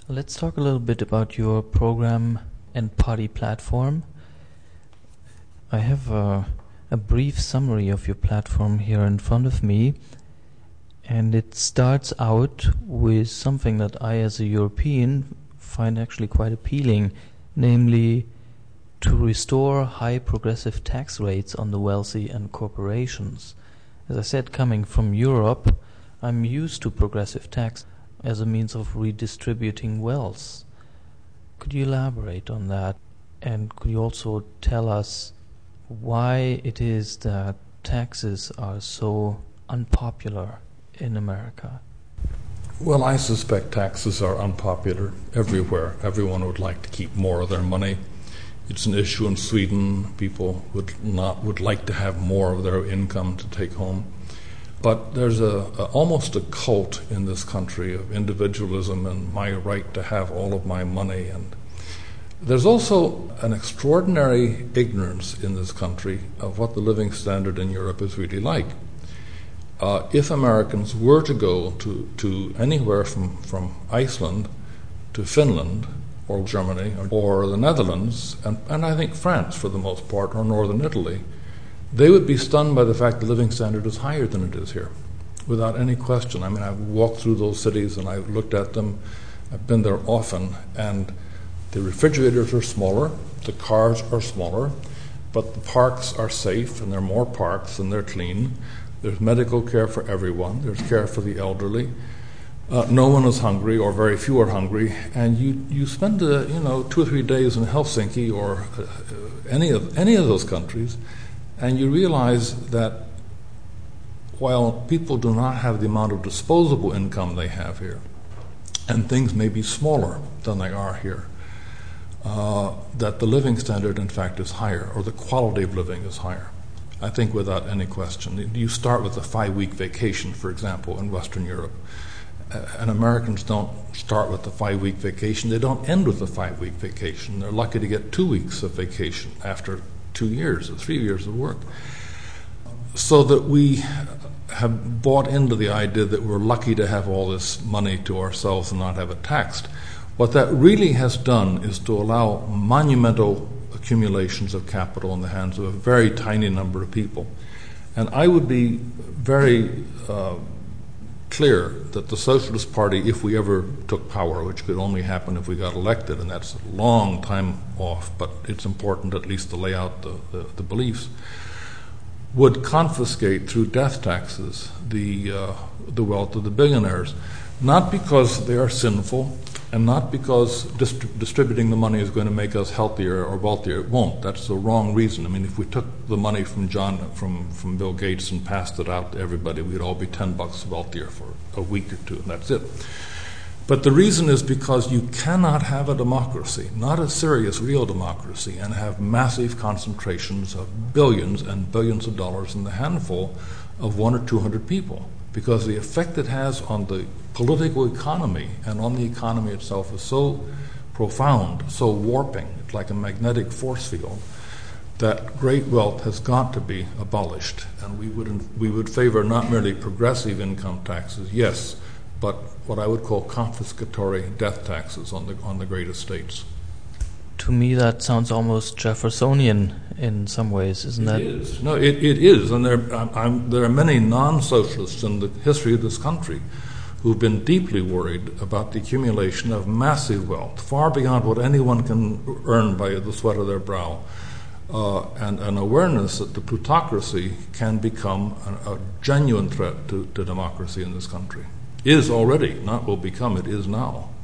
Let's talk a little bit about your program and party platform. I have a brief summary of your platform here in front of me, and it starts out with something that I, as a European, find actually quite appealing, namely to restore high progressive tax rates on the wealthy and corporations. As I said, coming from Europe, I'm used to progressive tax as a means of redistributing wealth. Could you elaborate on that? And could you also tell us why it is that taxes are so unpopular in America? Well, I suspect taxes are unpopular everywhere. Everyone would like to keep more of their money. It's an issue in Sweden. People would like to have more of their income to take home. But there's almost a cult in this country of individualism and my right to have all of my money. And there's also an extraordinary ignorance in this country of what the living standard in Europe is really like. If Americans were to go to anywhere from Iceland to Finland or Germany or the Netherlands, and I think France for the most part, or northern Italy, they would be stunned by the fact the living standard is higher than it is here, without any question. I mean, I've walked through those cities and I've looked at them. I've been there often, and the refrigerators are smaller, the cars are smaller, but the parks are safe, and there are more parks and they're clean. There's medical care for everyone. There's care for the elderly. No one is hungry, or very few are hungry, and you spend 2 or 3 days in Helsinki or any of those countries, and you realize that while people do not have the amount of disposable income they have here, and things may be smaller than they are here, that the living standard, in fact, is higher, or the quality of living is higher. I think without any question. You start with a 5-week vacation, for example, in Western Europe. And Americans don't start with a 5-week vacation. They don't end with a 5-week vacation. They're lucky to get 2 weeks of vacation after 2 years or 3 years of work. So that we have bought into the idea that we're lucky to have all this money to ourselves and not have it taxed. What that really has done is to allow monumental accumulations of capital in the hands of a very tiny number of people. And I would be very clear that the Socialist Party, if we ever took power, which could only happen if we got elected, and that's a long time off, but it's important at least to lay out the beliefs, would confiscate through death taxes the wealth of the billionaires, not because they are sinful, and not because distributing the money is going to make us healthier or wealthier. It won't. That's the wrong reason. I mean, if we took the money from Bill Gates and passed it out to everybody, we'd all be $10 wealthier for a week or two, and that's it. But the reason is because you cannot have a democracy, not a serious, real democracy, and have massive concentrations of billions and billions of dollars in the handful of 100 or 200 people, because the effect it has on the political economy and on the economy itself is so profound, so warping, it's like a magnetic force field, that great wealth has got to be abolished. And we would favor not merely progressive income taxes, yes, but what I would call confiscatory death taxes on the great estates. To me, that sounds almost Jeffersonian in some ways, isn't that? It is. No, it is. And there are many non-socialists in the history of this country who've been deeply worried about the accumulation of massive wealth, far beyond what anyone can earn by the sweat of their brow, and an awareness that the plutocracy can become a genuine threat to democracy in this country. Is already, not will become, it is now.